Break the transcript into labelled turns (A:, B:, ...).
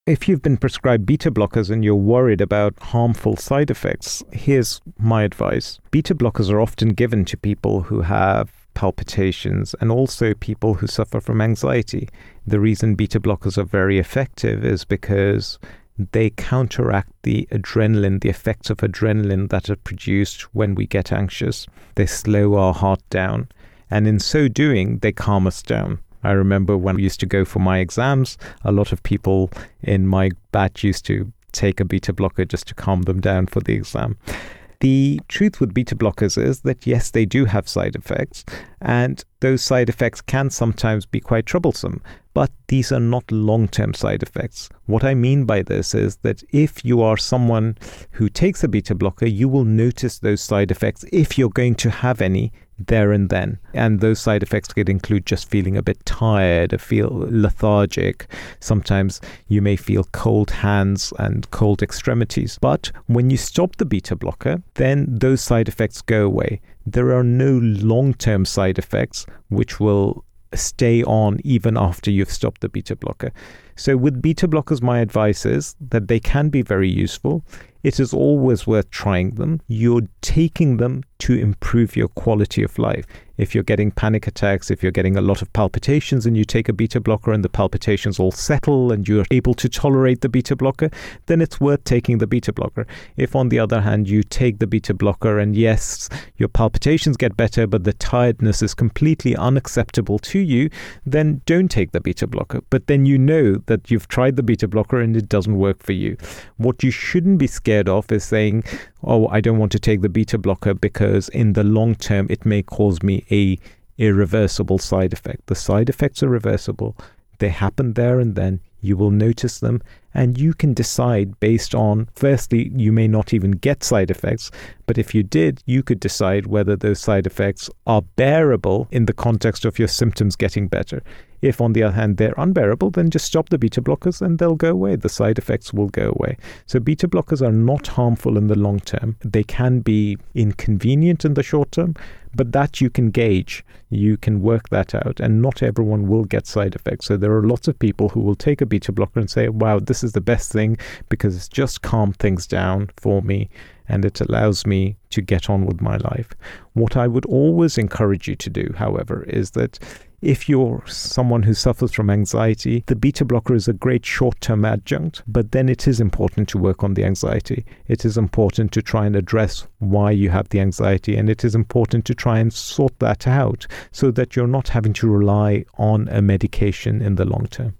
A: If you've been prescribed beta blockers and you're worried about harmful side effects, here's my advice. Beta blockers are often given to people who have palpitations and also people who suffer from anxiety. The reason beta blockers are very effective is because they counteract the effects of adrenaline that are produced when we get anxious. They slow our heart down, and in so doing, they calm us down. I remember when I used to go for my exams, a lot of people in my batch used to take a beta blocker just to calm them down for the exam. The truth with beta blockers is that yes, they do have side effects, and those side effects can sometimes be quite troublesome, but these are not long-term side effects. What I mean by this is that if you are someone who takes a beta blocker, you will notice those side effects if you're going to have any there and then. And those side effects could include just feeling a bit tired, or feel lethargic. Sometimes you may feel cold hands and cold extremities. But when you stop the beta blocker, then those side effects go away. There are no long-term side effects which will stay on even after you've stopped the beta blocker. So with beta blockers, my advice is that they can be very useful. It is always worth trying them. You're taking them to improve your quality of life. If you're getting panic attacks, if you're getting a lot of palpitations and you take a beta blocker and the palpitations all settle and you're able to tolerate the beta blocker, then it's worth taking the beta blocker. If on the other hand, you take the beta blocker and yes, your palpitations get better, but the tiredness is completely unacceptable to you, then don't take the beta blocker. But then you know that you've tried the beta blocker and it doesn't work for you. What you shouldn't be scared of is saying, oh, I don't want to take the beta blocker because in the long term it may cause me a irreversible side effect. The side effects are reversible. They happen there and then. You will notice them and you can decide based on, firstly, you may not even get side effects, but if you did, you could decide whether those side effects are bearable in the context of your symptoms getting better. If, on the other hand, they're unbearable, then just stop the beta blockers and they'll go away. The side effects will go away. So beta blockers are not harmful in the long term. They can be inconvenient in the short term, but that you can gauge. You can work that out, and not everyone will get side effects. So there are lots of people who will take a beta blocker and say, wow, this is the best thing because it's just calmed things down for me and it allows me to get on with my life. What I would always encourage you to do, however, is that if you're someone who suffers from anxiety, the beta blocker is a great short-term adjunct, but then it is important to work on the anxiety. It is important to try and address why you have the anxiety, and it is important to try and sort that out so that you're not having to rely on a medication in the long term.